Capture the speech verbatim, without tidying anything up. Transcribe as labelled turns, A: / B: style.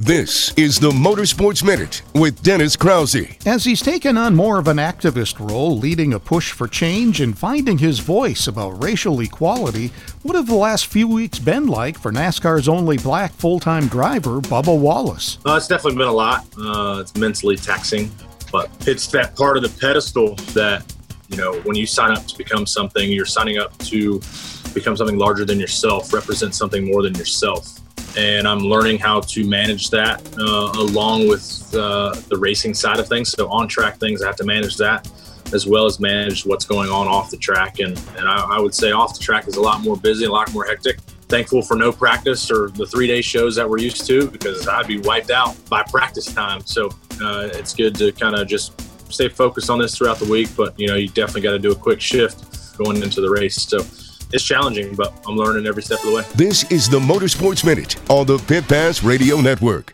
A: This is the Motorsports Minute with Dennis Krause.
B: As he's taken on more of an activist role, leading a push for change and finding his voice about racial equality, what have the last few weeks been like for NASCAR's only black full-time driver, Bubba Wallace?
C: Uh, it's definitely been a lot. Uh, it's mentally taxing, but it's that part of the pedestal that, you know, when you sign up to become something, you're signing up to become something larger than yourself, represent something more than yourself. And I'm learning how to manage that uh, along with uh, the racing side of things. So on-track things, I have to manage that as well as manage what's going on off the track. And, and I, I would say off the track is a lot more busy, a lot more hectic. Thankful for no practice or the three-day shows that we're used to, because I'd be wiped out by practice time. So uh, it's good to kind of just stay focused on this throughout the week. But, you know, you definitely got to do a quick shift going into the race. So it's challenging, but I'm learning every step of the way.
A: This is the Motorsports Minute on the Pit Pass Radio Network.